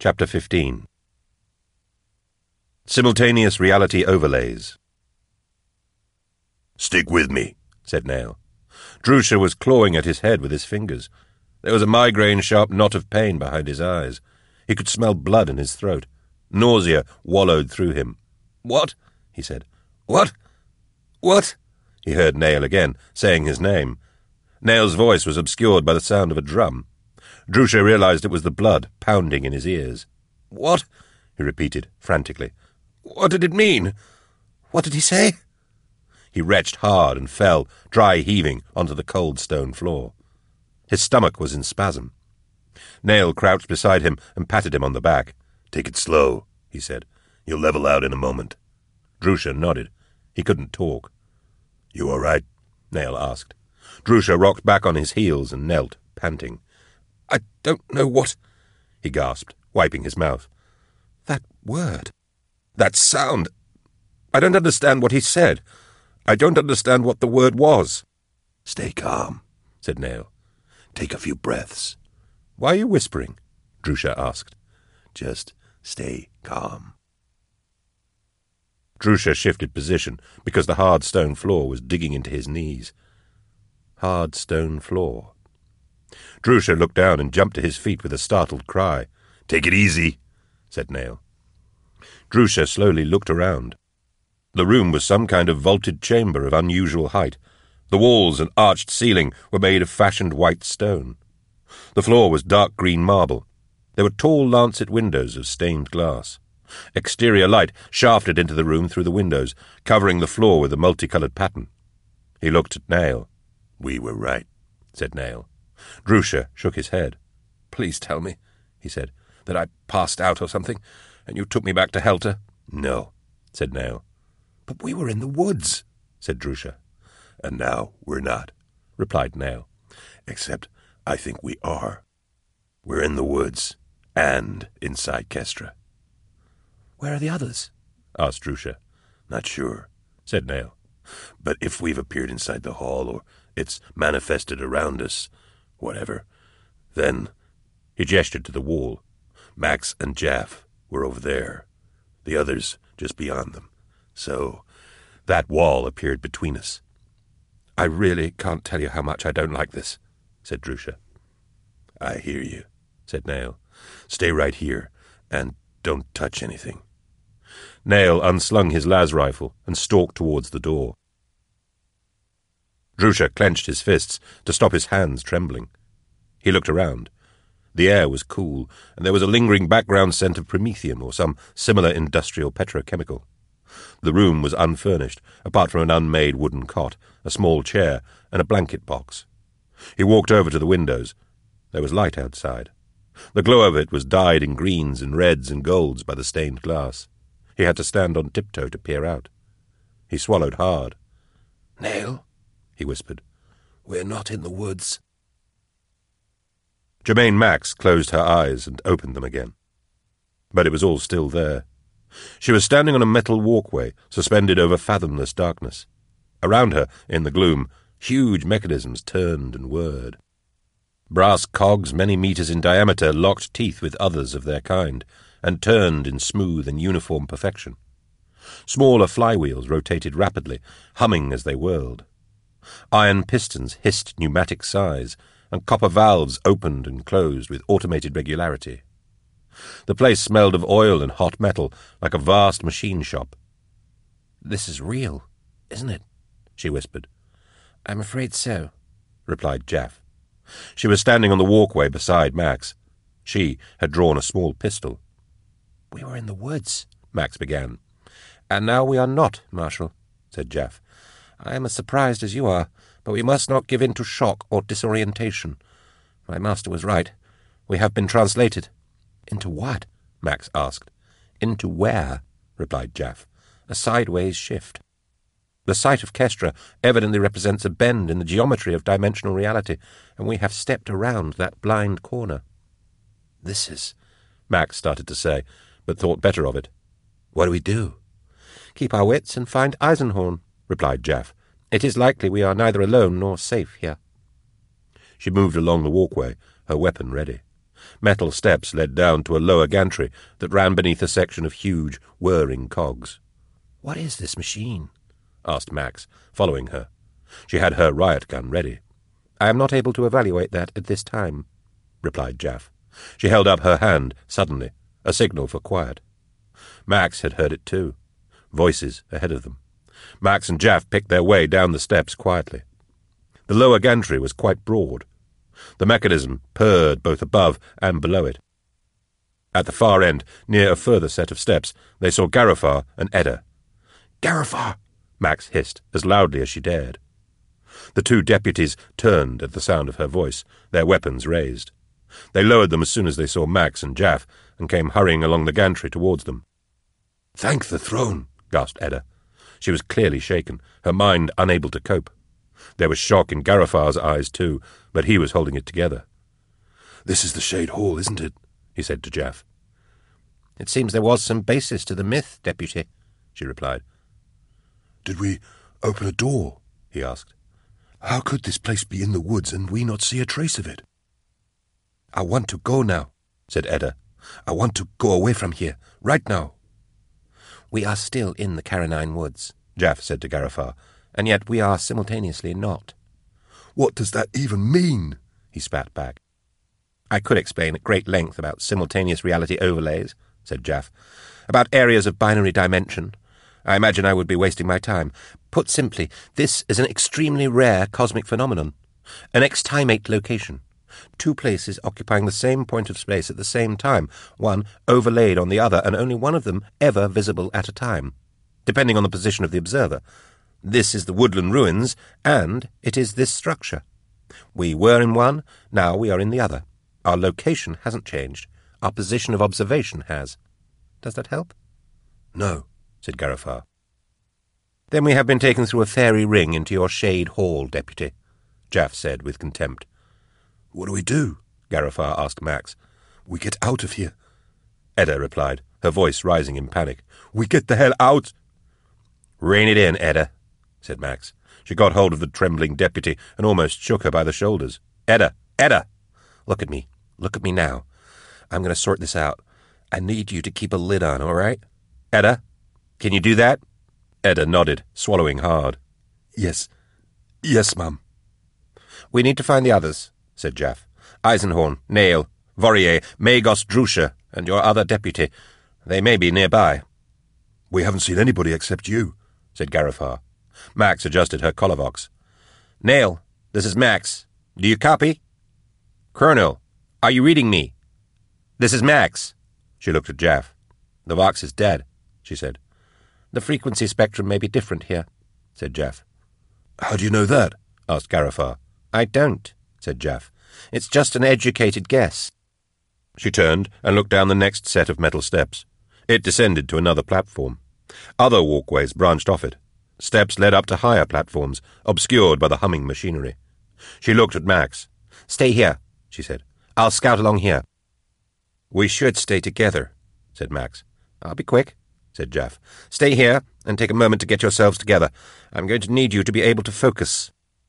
Chapter 15. Simultaneous Reality Overlays. "Stick with me," said Nail. Drusha was clawing at his head with his fingers. There was a migraine-sharp knot of pain behind his eyes. He could smell blood in his throat. Nausea wallowed through him. "What?" he said. "What? What?" He heard Nail again, saying his name. Nail's voice was obscured by the sound of a drum. Drusha realized it was the blood pounding in his ears. "What?" he repeated, frantically. "What did it mean? What did he say?" He retched hard and fell, dry heaving, onto the cold stone floor. His stomach was in spasm. Nail crouched beside him and patted him on the back. "Take it slow," he said. "You'll level out in a moment." Drusha nodded. He couldn't talk. "You all right?" Nail asked. Drusha rocked back on his heels and knelt, panting. "I don't know what—" he gasped, wiping his mouth. "That word. That sound. I don't understand what he said. I don't understand what the word was." "Stay calm," said Nail. "Take a few breaths." "Why are you whispering?" Drusha asked. "Just stay calm." Drusha shifted position because the hard stone floor was digging into his knees. Hard stone floor. Drusha looked down and jumped to his feet with a startled cry. "Take it easy," said Nail. Drusha slowly looked around. The room was some kind of vaulted chamber of unusual height. The walls and arched ceiling were made of fashioned white stone. The floor was dark green marble. There were tall lancet windows of stained glass. Exterior light shafted into the room through the windows, covering the floor with a multicolored pattern. He looked at Nail. "We were right," said Nail. Drusha shook his head. "Please tell me," he said, "that I passed out or something, and you took me back to Helter." "No," said Nail. "But we were in the woods," said Drusha. "And now we're not," replied Nail. "Except I think we are. We're in the woods, and inside Kestra." "Where are the others?" asked Drusha. "Not sure," said Nail. "But if we've appeared inside the hall, or it's manifested around us, whatever, then—" He gestured to the wall. "Max and Jaff were over there. The others just beyond them. So that wall appeared between us." "I really can't tell you how much I don't like this," said Drusha. "I hear you," said Nail. "Stay right here, and don't touch anything." Nail unslung his las rifle and stalked towards the door. Drusha clenched his fists to stop his hands trembling. He looked around. The air was cool, and there was a lingering background scent of promethium or some similar industrial petrochemical. The room was unfurnished, apart from an unmade wooden cot, a small chair, and a blanket box. He walked over to the windows. There was light outside. The glow of it was dyed in greens and reds and golds by the stained glass. He had to stand on tiptoe to peer out. He swallowed hard. "Nail," he whispered, "we're not in the woods." Germaine Max closed her eyes and opened them again. But it was all still there. She was standing on a metal walkway, suspended over fathomless darkness. Around her, in the gloom, huge mechanisms turned and whirred. Brass cogs many meters in diameter locked teeth with others of their kind, and turned in smooth and uniform perfection. Smaller flywheels rotated rapidly, humming as they whirled. Iron pistons hissed pneumatic sighs, and copper valves opened and closed with automated regularity. The place smelled of oil and hot metal, like a vast machine shop. "This is real, isn't it?" she whispered. "I'm afraid so," replied Jaff. She was standing on the walkway beside Max. She had drawn a small pistol. "We were in the woods," Max began. "And now we are not, Marshal," said Jaff. "I am as surprised as you are, but we must not give in to shock or disorientation. My master was right. We have been translated." "Into what?" Max asked. "Into where?" replied Jaff. "A sideways shift. The site of Kestra evidently represents a bend in the geometry of dimensional reality, and we have stepped around that blind corner." "This is—" Max started to say, but thought better of it. "What do we do?" "Keep our wits and find Eisenhorn," replied Jaff. "It is likely we are neither alone nor safe here." She moved along the walkway, her weapon ready. Metal steps led down to a lower gantry that ran beneath a section of huge, whirring cogs. "What is this machine?" asked Max, following her. She had her riot gun ready. "I am not able to evaluate that at this time," replied Jaff. She held up her hand suddenly, a signal for quiet. Max had heard it too. Voices ahead of them. Max and Jaff picked their way down the steps quietly. The lower gantry was quite broad. The mechanism purred both above and below it. At the far end, near a further set of steps, they saw Garifar and Edda. "Garifar!" Max hissed, as loudly as she dared. The two deputies turned at the sound of her voice, their weapons raised. They lowered them as soon as they saw Max and Jaff, and came hurrying along the gantry towards them. "Thank the throne," gasped Edda. She was clearly shaken, her mind unable to cope. There was shock in Garifar's eyes too, but he was holding it together. "This is the Shade Hall, isn't it?" he said to Jaff. "It seems there was some basis to the myth, Deputy," she replied. "Did we open a door?" he asked. "How could this place be in the woods and we not see a trace of it?" "I want to go now," said Edda. "I want to go away from here, right now." "We are still in the Carinine woods," Jaff said to Garifar, "and yet we are simultaneously not." "What does that even mean?" he spat back. "I could explain at great length about simultaneous reality overlays," said Jaff, "about areas of binary dimension. I imagine I would be wasting my time. Put simply, this is an extremely rare cosmic phenomenon, an extimate location. Two places occupying the same point of space at the same time, one overlaid on the other, and only one of them ever visible at a time, depending on the position of the observer. This is the woodland ruins, and it is this structure. We were in one, now we are in the other. Our location hasn't changed. Our position of observation has. Does that help?" "No," said Garifar. "Then we have been taken through a fairy ring into your Shade Hall, Deputy," Jaff said with contempt. "What do we do?" Garifar asked Max. "We get out of here," Edda replied, her voice rising in panic. "We get the hell out!" "Rein it in, Edda," said Max. She got hold of the trembling deputy and almost shook her by the shoulders. "Edda! Edda! Look at me. Look at me now. I'm going to sort this out. I need you to keep a lid on, all right? Edda, can you do that?" Edda nodded, swallowing hard. Yes, Mum." "We need to find the others," said Jaff. "Eisenhorn, Nail, Vorier, Magos Drusha, and your other deputy. They may be nearby." "We haven't seen anybody except you," said Garifar. Max adjusted her collar-vox. "Nail, this is Max. Do you copy?" "Colonel, are you reading me?" "This is Max." She looked at Jaff. "The Vox is dead," she said. "The frequency spectrum may be different here," said Jaff. "How do you know that?" asked Garifar. "I don't," said Jaff. "It's just an educated guess." She turned and looked down the next set of metal steps. It descended to another platform. Other walkways branched off it. Steps led up to higher platforms, obscured by the humming machinery. She looked at Max. "Stay here," she said. "I'll scout along here." "We should stay together," said Max. "I'll be quick," said Jaff. "Stay here and take a moment to get yourselves together. I'm going to need you to be able to focus."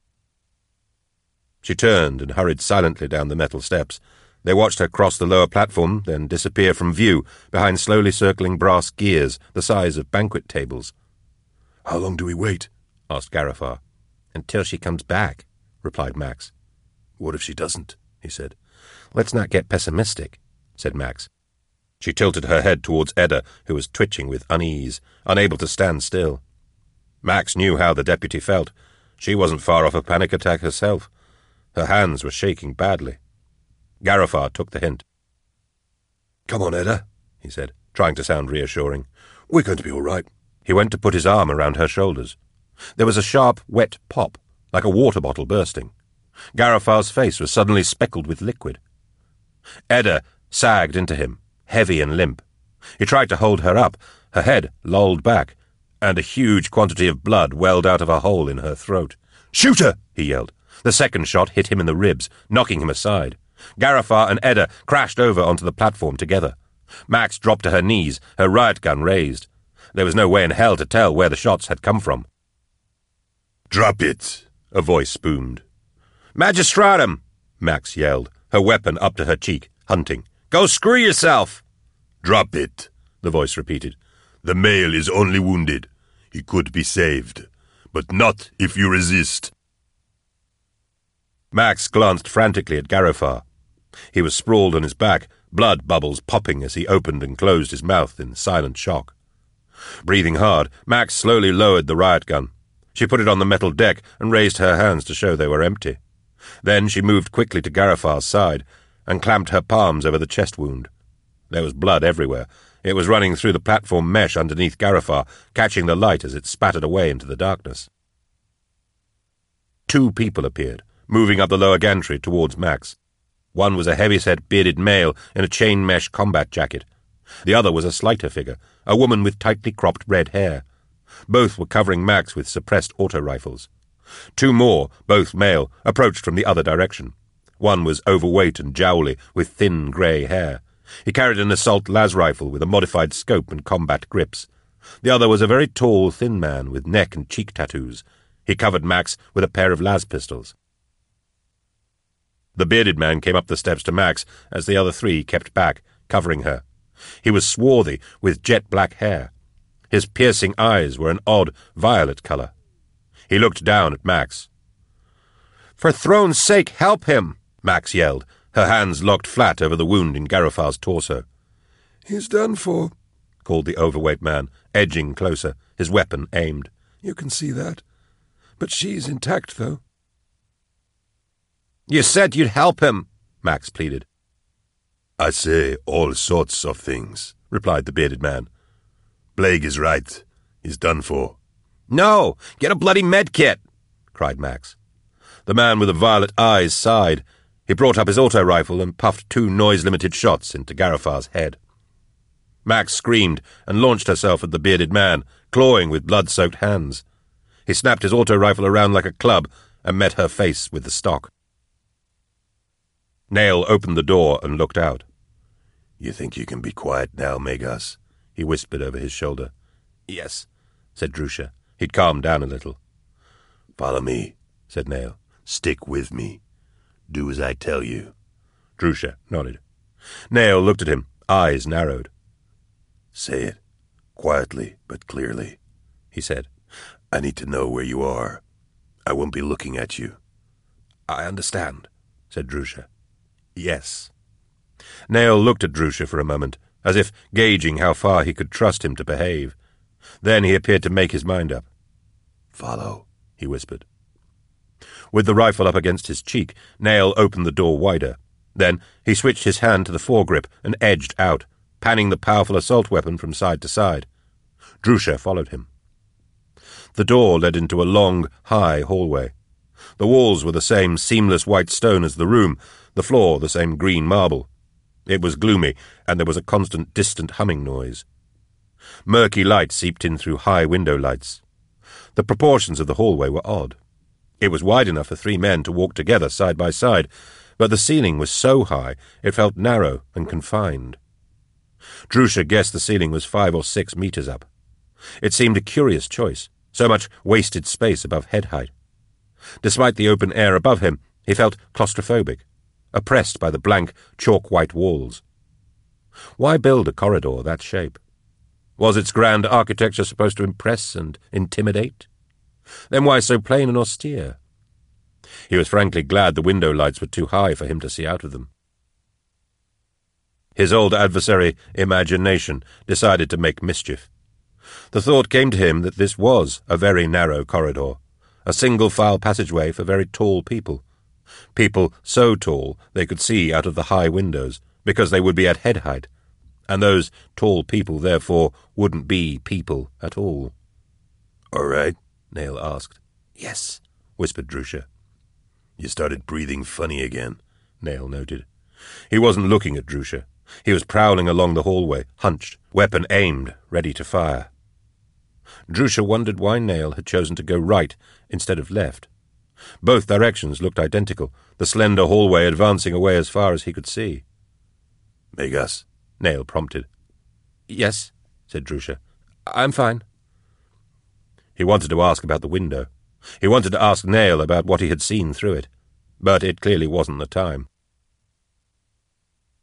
She turned and hurried silently down the metal steps. They watched her cross the lower platform, then disappear from view behind slowly circling brass gears the size of banquet tables. "How long do we wait?" asked Garifar. "Until she comes back," replied Max. "What if she doesn't?" he said. "Let's not get pessimistic," said Max. She tilted her head towards Edda, who was twitching with unease, unable to stand still. Max knew how the deputy felt. She wasn't far off a panic attack herself. Her hands were shaking badly. Garifar took the hint. "Come on, Edda," he said, trying to sound reassuring. "We're going to be all right." He went to put his arm around her shoulders. There was a sharp, wet pop, like a water bottle bursting. Garifar's face was suddenly speckled with liquid. Edda sagged into him, heavy and limp. He tried to hold her up. Her head lolled back, and a huge quantity of blood welled out of a hole in her throat. "Shoot her!" he yelled. The second shot hit him in the ribs, knocking him aside. Garifar and Edda crashed over onto the platform together. Max dropped to her knees, her riot gun raised. There was no way in hell to tell where the shots had come from. "Drop it," a voice boomed. "Magistratum!" Max yelled, her weapon up to her cheek. hunting. "Go screw yourself!" "Drop it," the voice repeated. "The male is only wounded. He could be saved, but not if you resist." Max glanced frantically at Garofar. He was sprawled on his back, blood bubbles popping as he opened and closed his mouth in silent shock. Breathing hard, Max slowly lowered the riot gun. She put it on the metal deck and raised her hands to show they were empty. Then she moved quickly to Garofar's side and clamped her palms over the chest wound. There was blood everywhere. It was running through the platform mesh underneath Garofar, catching the light as it spattered away into the darkness. 2 people appeared, moving up the lower gantry towards Max. One was a heavy-set bearded male in a chain-mesh combat jacket. The other was a slighter figure, a woman with tightly cropped red hair. Both were covering Max with suppressed auto-rifles. 2 more, both male, approached from the other direction. One was overweight and jowly, with thin grey hair. He carried an assault las rifle with a modified scope and combat grips. The other was a very tall, thin man with neck and cheek tattoos. He covered Max with a pair of las pistols. The bearded man came up the steps to Max as the other 3 kept back, covering her. He was swarthy, with jet-black hair. His piercing eyes were an odd violet colour. He looked down at Max. "For throne's sake, help him!" Max yelled, her hands locked flat over the wound in Garofar's torso. "He's done for," called the overweight man, edging closer, his weapon aimed. "You can see that. But she's intact, though." "You said you'd help him," Max pleaded. "I say all sorts of things," replied the bearded man. "Blake is right. He's done for." "No! Get a bloody medkit!" cried Max. The man with the violet eyes sighed. He brought up his auto-rifle and puffed 2 noise-limited shots into Garofar's head. Max screamed and launched herself at the bearded man, clawing with blood-soaked hands. He snapped his auto-rifle around like a club and met her face with the stock. Nail opened the door and looked out. "You think you can be quiet now, Megas?" he whispered over his shoulder. "Yes," said Drusha. He'd calmed down a little. "Follow me," said Nail. "Stick with me. Do as I tell you." Drusha nodded. Nail looked at him, eyes narrowed. "Say it, quietly but clearly," he said. "I need to know where you are. I won't be looking at you." "I understand," said Drusha. "Yes." Nail looked at Drusha for a moment, as if gauging how far he could trust him to behave. Then he appeared to make his mind up. "Follow," he whispered. With the rifle up against his cheek, Nail opened the door wider. Then he switched his hand to the foregrip and edged out, panning the powerful assault weapon from side to side. Drusha followed him. The door led into a long, high hallway. The walls were the same seamless white stone as the room, the floor the same green marble. It was gloomy, and there was a constant distant humming noise. Murky light seeped in through high window lights. The proportions of the hallway were odd. It was wide enough for 3 men to walk together side by side, but the ceiling was so high it felt narrow and confined. Drusha guessed the ceiling was 5 or 6 meters up. It seemed a curious choice, so much wasted space above head height. Despite the open air above him, he felt claustrophobic, oppressed by the blank, chalk-white walls. Why build a corridor that shape? Was its grand architecture supposed to impress and intimidate? Then why so plain and austere? He was frankly glad the window lights were too high for him to see out of them. His old adversary, imagination, decided to make mischief. The thought came to him that this was a very narrow corridor, a single-file passageway for very tall people. People so tall they could see out of the high windows, because they would be at head height, and those tall people, therefore, wouldn't be people at all. "All right?" Nail asked. "Yes," whispered Drusha. "You started breathing funny again," Nail noted. He wasn't looking at Drusha. He was prowling along the hallway, hunched, weapon aimed, ready to fire. Drusha wondered why Nail had chosen to go right instead of left. Both directions looked identical, the slender hallway advancing away as far as he could see. "Megas," Nail prompted. "Yes," said Drusha. "I'm fine." He wanted to ask about the window. He wanted to ask Nail about what he had seen through it, but it clearly wasn't the time.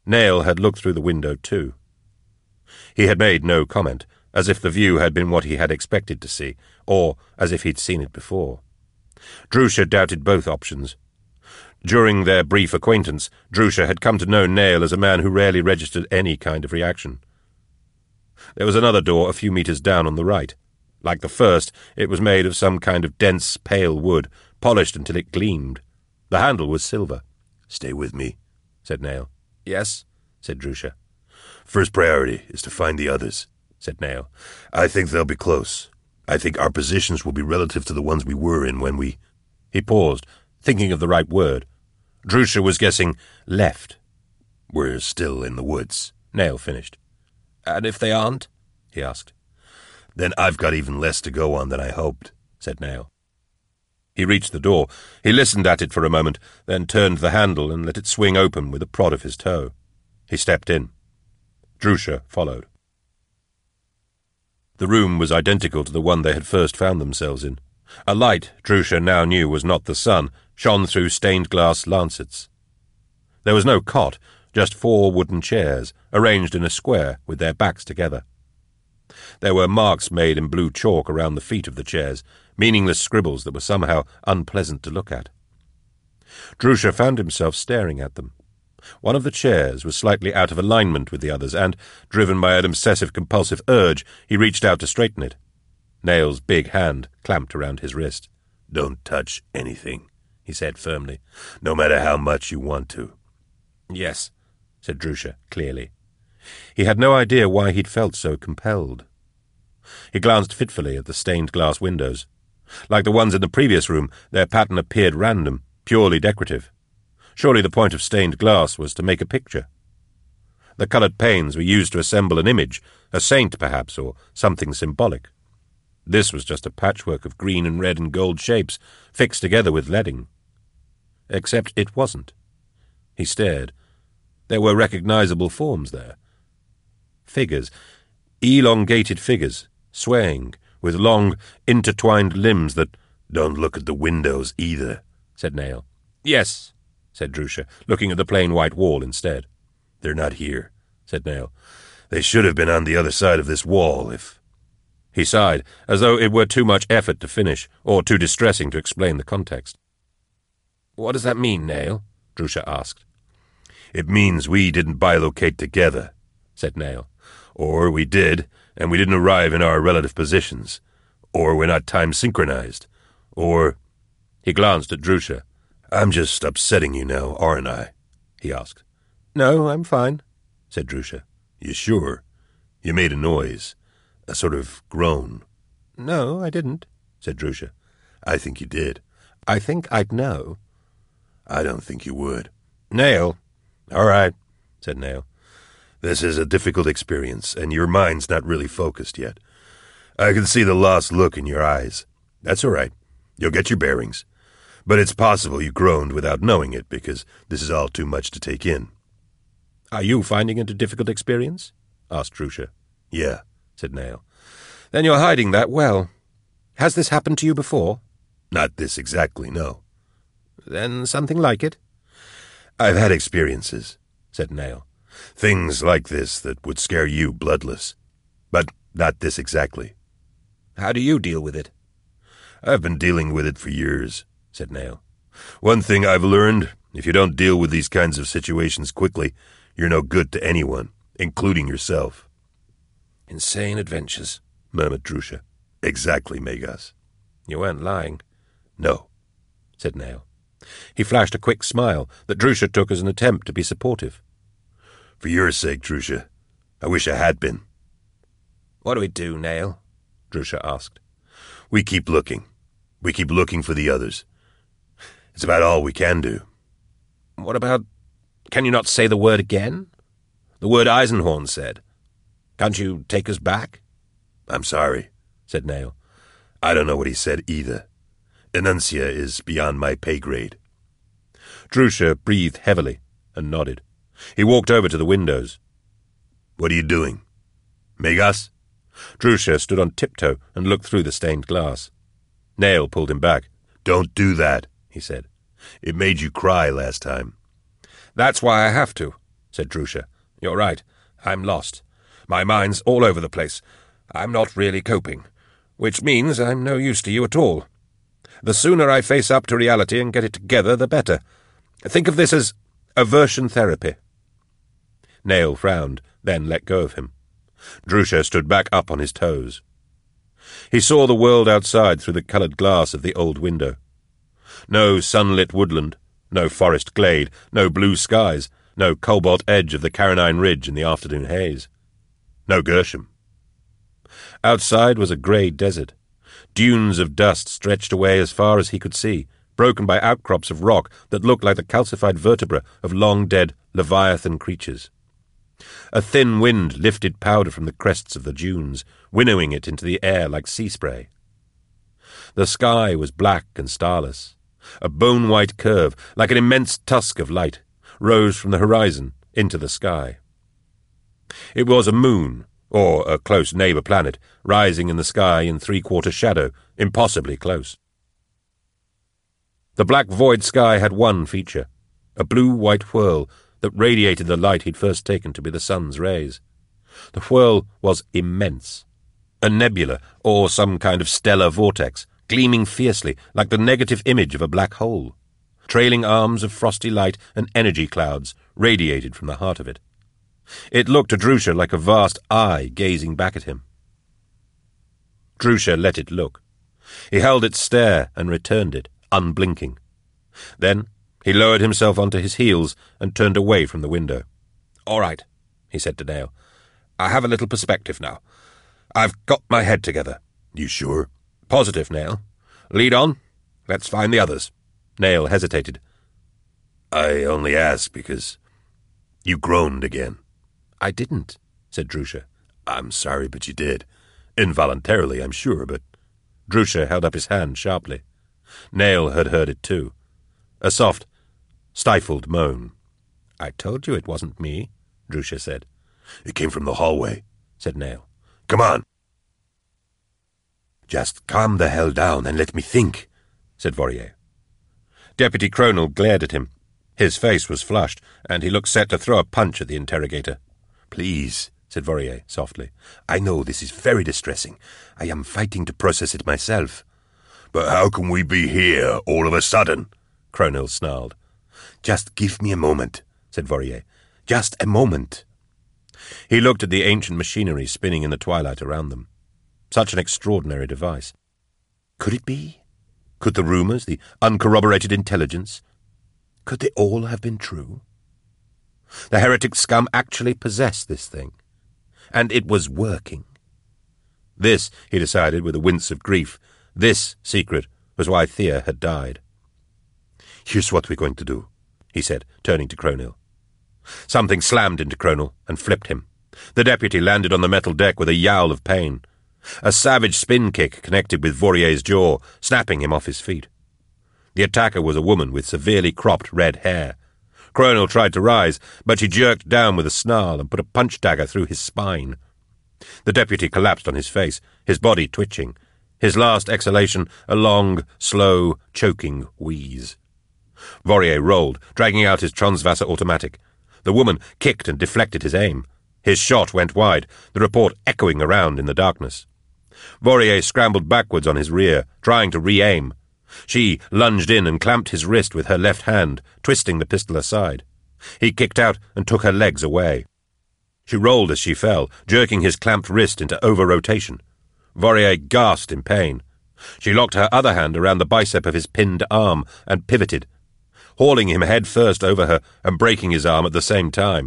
Nail had looked through the window too. He had made no comment, as if the view had been what he had expected to see, or as if he'd seen it before. Drusha doubted both options. During their brief acquaintance, Drusha had come to know Nail as a man who rarely registered any kind of reaction. There was another door a few meters down on the right. Like the first, it was made of some kind of dense, pale wood, polished until it gleamed. The handle was silver. "Stay with me," said Nail. "Yes," said Drusha. "First priority is to find the others," said Nail. "I think they'll be close. I think our positions will be relative to the ones we were in when we—" He paused, thinking of the right word. Drusha was guessing left. "We're still in the woods," Nail finished. "And if they aren't?" he asked. "Then I've got even less to go on than I hoped," said Nail. He reached the door. He listened at it for a moment, then turned the handle and let it swing open with a prod of his toe. He stepped in. Drusha followed. The room was identical to the one they had first found themselves in. A light, Drusha now knew was not the sun, shone through stained-glass lancets. There was no cot, just 4 wooden chairs, arranged in a square with their backs together. There were marks made in blue chalk around the feet of the chairs, meaningless scribbles that were somehow unpleasant to look at. Drusha found himself staring at them. One of the chairs was slightly out of alignment with the others, and, driven by an obsessive-compulsive urge, he reached out to straighten it. Nail's big hand clamped around his wrist. "Don't touch anything," he said firmly, "no matter how much you want to." "Yes," said Drusha, clearly. He had no idea why he'd felt so compelled. He glanced fitfully at the stained-glass windows. Like the ones in the previous room, their pattern appeared random, purely decorative. Surely the point of stained glass was to make a picture. The coloured panes were used to assemble an image, a saint perhaps, or something symbolic. This was just a patchwork of green and red and gold shapes, fixed together with leading. Except it wasn't. He stared. There were recognizable forms there. Figures, elongated figures, swaying, with long, intertwined limbs that— "Don't look at the windows either," said Nail. "Yes," said Drusha, looking at the plain white wall instead. "They're not here," said Nail. "They should have been on the other side of this wall if—" He sighed, as though it were too much effort to finish, or too distressing to explain the context. "What does that mean, Nail?" Drusha asked. "It means we didn't bilocate together," said Nail. "Or we did, and we didn't arrive in our relative positions. Or we're not time-synchronized. Or—" He glanced at Drusha. "I'm just upsetting you now, aren't I?" he asked. "No, I'm fine," said Drusha. "You sure? You made a noise. A sort of groan." "No, I didn't," said Drusha. "I think you did." "I think I'd know." "I don't think you would." "Nail." "All right," said Nail. "This is a difficult experience, and your mind's not really focused yet. I can see the lost look in your eyes. That's all right. You'll get your bearings. But it's possible you groaned without knowing it, because this is all too much to take in." "Are you finding it a difficult experience?" asked Drusha. "Yeah," said Nail. "Then you're hiding that well. Has this happened to you before?" "Not this exactly, no." "Then something like it?" "I've had experiences," said Nail. "Things like this that would scare you bloodless. But not this exactly." "How do you deal with it?" "I've been dealing with it for years," said Nail. "One thing I've learned, if you don't deal with these kinds of situations quickly, you're no good to anyone, including yourself." "Insane adventures," murmured Drusha. "Exactly, Megas." "You weren't lying." "No," said Nail. He flashed a quick smile that Drusha took as an attempt to be supportive. "For your sake, Drusha, I wish I had been." "What do we do, Nail?" Drusha asked. "We keep looking. We keep looking for the others. It's about all we can do." "What about— Can you not say the word again? The word Eisenhorn said. Can't you take us back?" "I'm sorry," said Nail. "I don't know what he said either. Enuncia is beyond my pay grade." Drusha breathed heavily and nodded. He walked over to the windows. "What are you doing? Megas?" Drusha stood on tiptoe and looked through the stained glass. Nail pulled him back. "Don't do that," he said. "It made you cry last time." "That's why I have to," said Drusha. "You're right. I'm lost. My mind's all over the place. I'm not really coping, which means I'm no use to you at all. The sooner I face up to reality and get it together, the better. Think of this as aversion therapy." Nayl frowned, then let go of him. Drusha stood back up on his toes. He saw the world outside through the coloured glass of the old window. No sunlit woodland, no forest glade, no blue skies, no cobalt edge of the Carinine Ridge in the afternoon haze. No Gershom. Outside was a grey desert. Dunes of dust stretched away as far as he could see, broken by outcrops of rock that looked like the calcified vertebra of long-dead leviathan creatures. A thin wind lifted powder from the crests of the dunes, winnowing it into the air like sea spray. The sky was black and starless. A bone-white curve, like an immense tusk of light, rose from the horizon into the sky. It was a moon, or a close neighbour planet, rising in the sky in three-quarter shadow, impossibly close. The black void sky had one feature, a blue-white whirl that radiated the light he'd first taken to be the sun's rays. The whirl was immense, a nebula or some kind of stellar vortex, gleaming fiercely like the negative image of a black hole. Trailing arms of frosty light and energy clouds radiated from the heart of it. It looked to Drusha like a vast eye gazing back at him. Drusha let it look. He held its stare and returned it, unblinking. Then he lowered himself onto his heels and turned away from the window. "All right," he said to Nayl. "I have a little perspective now. I've got my head together." "You sure?" "Positive, Nayl. Lead on. Let's find the others." Nayl hesitated. "I only ask because you groaned again." "I didn't," said Drusha. "I'm sorry, but you did. Involuntarily, I'm sure, but—" Drusha held up his hand sharply. Nayl had heard it too. A soft, stifled moan. "I told you it wasn't me," Drusha said. "It came from the hallway," said Nayl. "Come on." "Just calm the hell down and let me think," said Vorier. Deputy Cronel glared at him. His face was flushed, and he looked set to throw a punch at the interrogator. "Please," said Vorier softly. "I know this is very distressing. I am fighting to process it myself." "But how can we be here all of a sudden?" Cronel snarled. "Just give me a moment," said Vorier. "Just a moment." He looked at the ancient machinery spinning in the twilight around them. Such an extraordinary device. Could it be? Could the rumours, the uncorroborated intelligence, could they all have been true? The heretic scum actually possessed this thing, and it was working. This, he decided with a wince of grief, this secret was why Thea had died. "Here's what we're going to do," he said, turning to Cronel. Something slammed into Cronel and flipped him. The deputy landed on the metal deck with a yowl of pain. A savage spin kick connected with Vorier's jaw, snapping him off his feet. The attacker was a woman with severely cropped red hair. Cronel tried to rise, but she jerked down with a snarl and put a punch dagger through his spine. The deputy collapsed on his face, his body twitching, his last exhalation a long, slow, choking wheeze. Vorier rolled, dragging out his Transvasa automatic. The woman kicked and deflected his aim. His shot went wide, the report echoing around in the darkness. Vorier scrambled backwards on his rear, trying to re-aim. She lunged in and clamped his wrist with her left hand, twisting the pistol aside. He kicked out and took her legs away. She rolled as she fell, jerking his clamped wrist into over-rotation. Vorier gasped in pain. She locked her other hand around the bicep of his pinned arm and pivoted, hauling him head first over her and breaking his arm at the same time.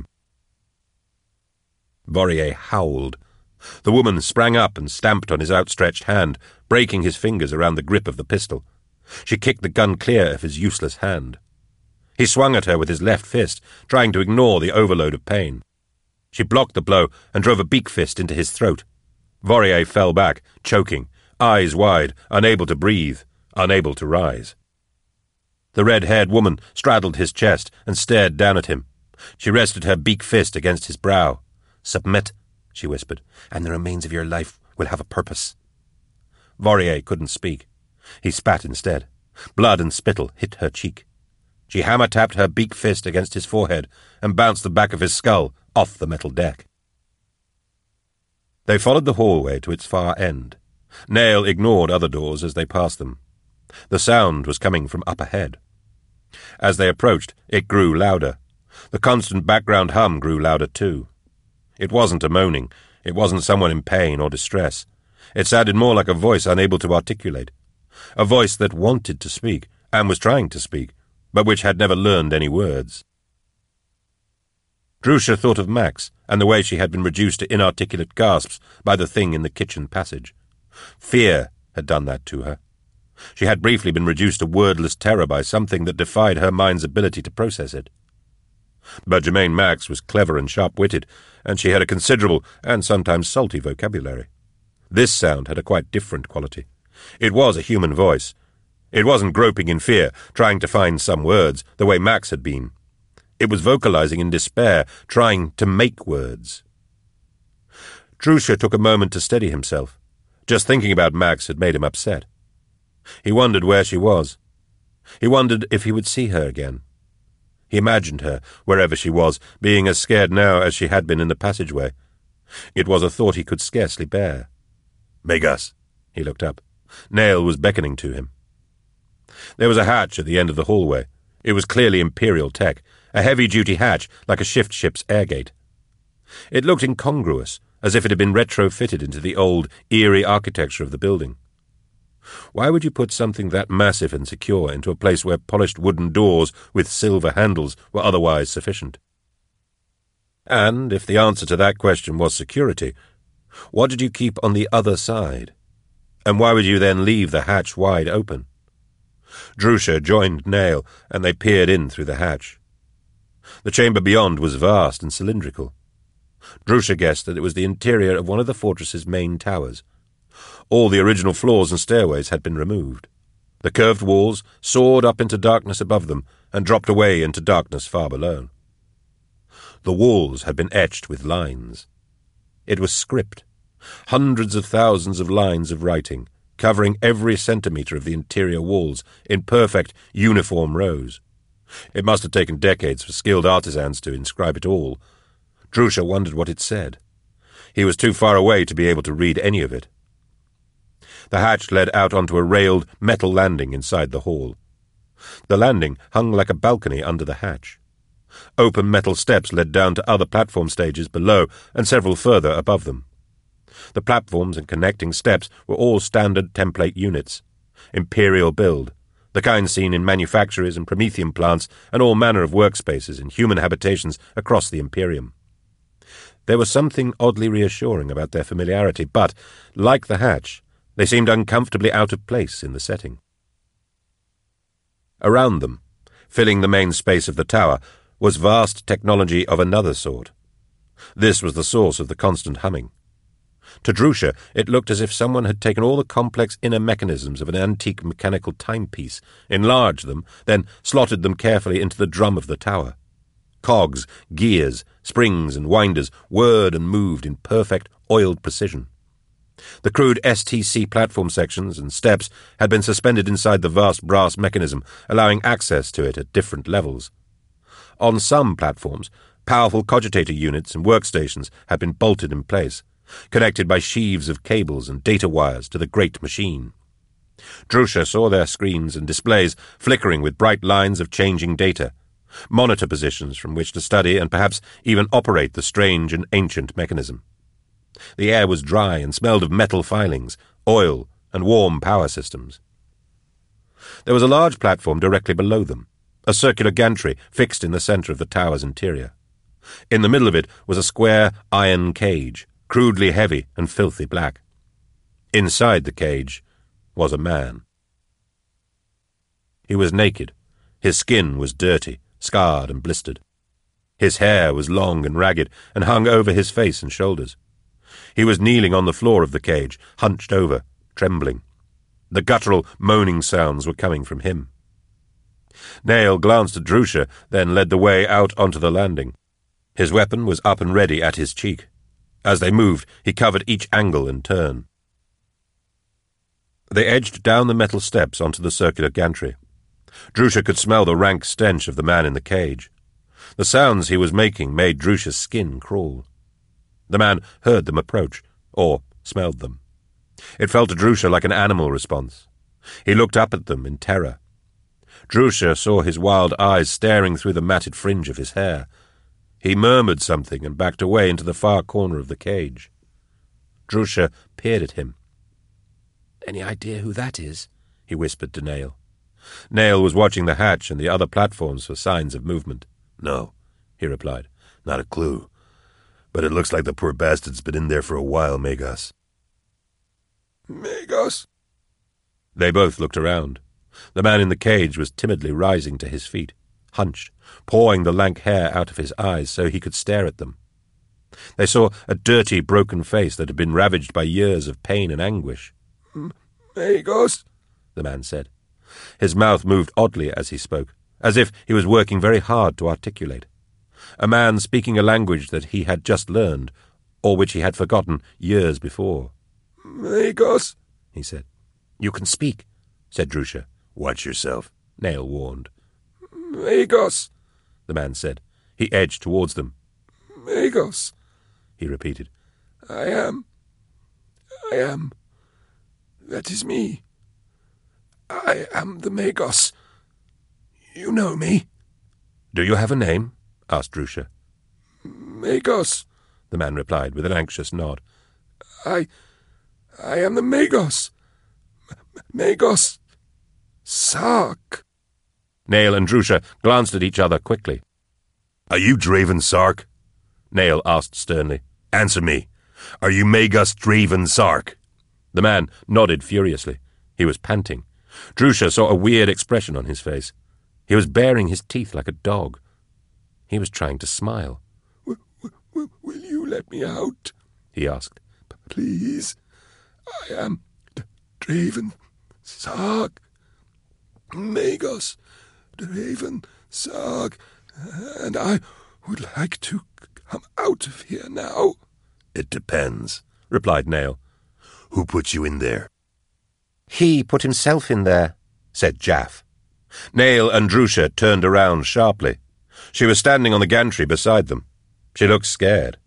Vorier howled. The woman sprang up and stamped on his outstretched hand, breaking his fingers around the grip of the pistol. She kicked the gun clear of his useless hand. He swung at her with his left fist, trying to ignore the overload of pain. She blocked the blow and drove a beak fist into his throat. Vorier fell back, choking, eyes wide, unable to breathe, unable to rise. The red-haired woman straddled his chest and stared down at him. She rested her beak fist against his brow. "Submit," she whispered, "and the remains of your life will have a purpose." Vorier couldn't speak. He spat instead. Blood and spittle hit her cheek. She hammer-tapped her beak fist against his forehead and bounced the back of his skull off the metal deck. They followed the hallway to its far end. Nayl ignored other doors as they passed them. The sound was coming from up ahead. As they approached, it grew louder. The constant background hum grew louder too. It wasn't a moaning. It wasn't someone in pain or distress. It sounded more like a voice unable to articulate. A voice that wanted to speak, and was trying to speak, but which had never learned any words. Drusha thought of Max, and the way she had been reduced to inarticulate gasps by the thing in the kitchen passage. Fear had done that to her. She had briefly been reduced to wordless terror by something that defied her mind's ability to process it. But Germaine Max was clever and sharp-witted, and she had a considerable and sometimes salty vocabulary. This sound had a quite different quality. It was a human voice. It wasn't groping in fear, trying to find some words, the way Max had been. It was vocalizing in despair, trying to make words. Drusha took a moment to steady himself. Just thinking about Max had made him upset. He wondered where she was. He wondered if he would see her again. He imagined her, wherever she was, being as scared now as she had been in the passageway. It was a thought he could scarcely bear. "Megas!" He looked up. Nayl was beckoning to him. There was a hatch at the end of the hallway. It was clearly Imperial tech, a heavy-duty hatch like a shift ship's airgate. It looked incongruous, as if it had been retrofitted into the old, eerie architecture of the building. Why would you put something that massive and secure into a place where polished wooden doors with silver handles were otherwise sufficient? And, if the answer to that question was security, what did you keep on the other side? And why would you then leave the hatch wide open? Drusha joined Nayl, and they peered in through the hatch. The chamber beyond was vast and cylindrical. Drusha guessed that it was the interior of one of the fortress's main towers. All the original floors and stairways had been removed. The curved walls soared up into darkness above them and dropped away into darkness far below. The walls had been etched with lines. It was script, hundreds of thousands of lines of writing, covering every centimetre of the interior walls in perfect, uniform rows. It must have taken decades for skilled artisans to inscribe it all. Drusha wondered what it said. He was too far away to be able to read any of it. The hatch led out onto a railed metal landing inside the hall. The landing hung like a balcony under the hatch. Open metal steps led down to other platform stages below and several further above them. The platforms and connecting steps were all standard template units, Imperial build, the kind seen in manufactories and Promethean plants and all manner of workspaces and human habitations across the Imperium. There was something oddly reassuring about their familiarity, but, like the hatch, they seemed uncomfortably out of place in the setting. Around them, filling the main space of the tower, was vast technology of another sort. This was the source of the constant humming. To Drusha, it looked as if someone had taken all the complex inner mechanisms of an antique mechanical timepiece, enlarged them, then slotted them carefully into the drum of the tower. Cogs, gears, springs, and winders whirred and moved in perfect, oiled precision. The crude STC platform sections and steps had been suspended inside the vast brass mechanism, allowing access to it at different levels. On some platforms, powerful cogitator units and workstations had been bolted in place, connected by sheaves of cables and data wires to the great machine. Drusha saw their screens and displays flickering with bright lines of changing data, monitor positions from which to study and perhaps even operate the strange and ancient mechanism. The air was dry and smelled of metal filings, oil, and warm power systems. There was a large platform directly below them, a circular gantry fixed in the centre of the tower's interior. In the middle of it was a square iron cage, crudely heavy and filthy black. Inside the cage was a man. He was naked. His skin was dirty, scarred and blistered. His hair was long and ragged and hung over his face and shoulders. He was kneeling on the floor of the cage, hunched over, trembling. The guttural, moaning sounds were coming from him. Nayl glanced at Drusha, then led the way out onto the landing. His weapon was up and ready at his cheek. As they moved, he covered each angle and turn. They edged down the metal steps onto the circular gantry. Drusha could smell the rank stench of the man in the cage. The sounds he was making made Drusha's skin crawl. The man heard them approach, or smelled them. It felt to Drusha like an animal response. He looked up at them in terror. Drusha saw his wild eyes staring through the matted fringe of his hair. He murmured something and backed away into the far corner of the cage. Drusha peered at him. "Any idea who that is?" he whispered to Nail. Nail was watching the hatch and the other platforms for signs of movement. "No," he replied. "Not a clue. But it looks like the poor bastard's been in there for a while, Magos." "Magos?" They both looked around. The man in the cage was timidly rising to his feet, hunched, pawing the lank hair out of his eyes so he could stare at them. They saw a dirty, broken face that had been ravaged by years of pain and anguish. "Magos?" the man said. His mouth moved oddly as he spoke, as if he was working very hard to articulate. A man speaking a language that he had just learned, or which he had forgotten years before. "Magos?" he said. "You can speak," said Drusha. "Watch yourself," Nail warned. "Magos?" the man said. He edged towards them. "Magos?" he repeated. I am. That is me. I am the Magos. You know me." "Do you have a name?" asked Drusha. "Magos," the man replied with an anxious nod. I am the Magos. Magos Sark." Nail and Drusha glanced at each other quickly. "Are you Draven Sark?" Nail asked sternly. "Answer me. Are you Magos Draven Sark?" The man nodded furiously. He was panting. Drusha saw a weird expression on his face. He was baring his teeth like a dog. He was trying to smile. Will you let me out?" he asked. "Please. I am Draven Sark. Magos Draven Sark. And I would like to come out of here now." "It depends," replied Nail. "Who put you in there?" "He put himself in there," said Jaff. Nail and Drusha turned around sharply. She was standing on the gantry beside them. She looked scared.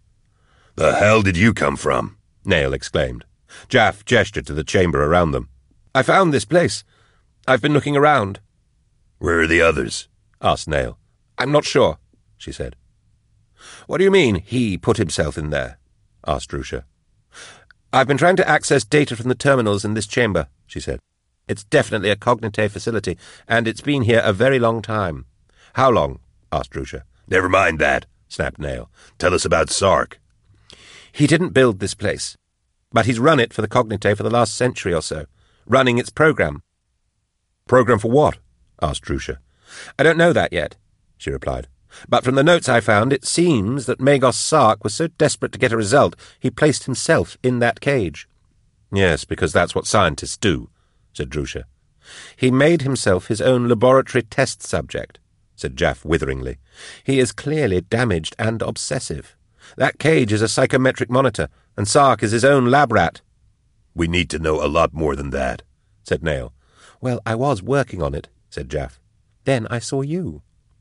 "The hell did you come from?" Nail exclaimed. Jaff gestured to the chamber around them. "I found this place. I've been looking around." "Where are the others?" asked Nail. "I'm not sure," she said. "What do you mean, he put himself in there?" asked Drusha. "I've been trying to access data from the terminals in this chamber," she said. "It's definitely a Cognite facility, and it's been here a very long time." "How long?" asked Drusha. "Never mind that," snapped Nail. "Tell us about Sark." "He didn't build this place, but he's run it for the Cognite for the last century or so, running its program." "Program for what?" asked Drusha. "I don't know that yet," she replied. "But from the notes I found, it seems that Magos Sark was so desperate to get a result, he placed himself in that cage." "Yes, because that's what scientists do," said Drusha. "He made himself his own laboratory test subject," said Jaff witheringly. "He is clearly damaged and obsessive. That cage is a psychometric monitor, and Sark is his own lab rat." "We need to know a lot more than that," said Nail. "Well, I was working on it," said Jaff. "Then I saw you."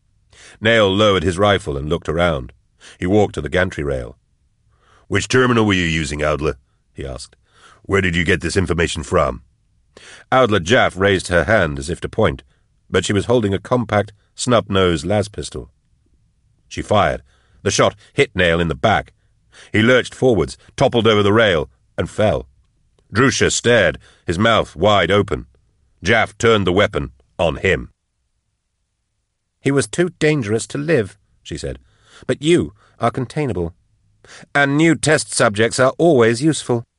Nail lowered his rifle and looked around. He walked to the gantry rail. "Which terminal were you using, Audla?" he asked. "Where did you get this information from?" Audla Jaff raised her hand as if to point, but she was holding a compact, snub-nosed las pistol. She fired. The shot hit Nail in the back. He lurched forwards, toppled over the rail, and fell. Drusha stared, his mouth wide open. Jaff turned the weapon on him. "He was too dangerous to live," she said. "But you are containable. And new test subjects are always useful."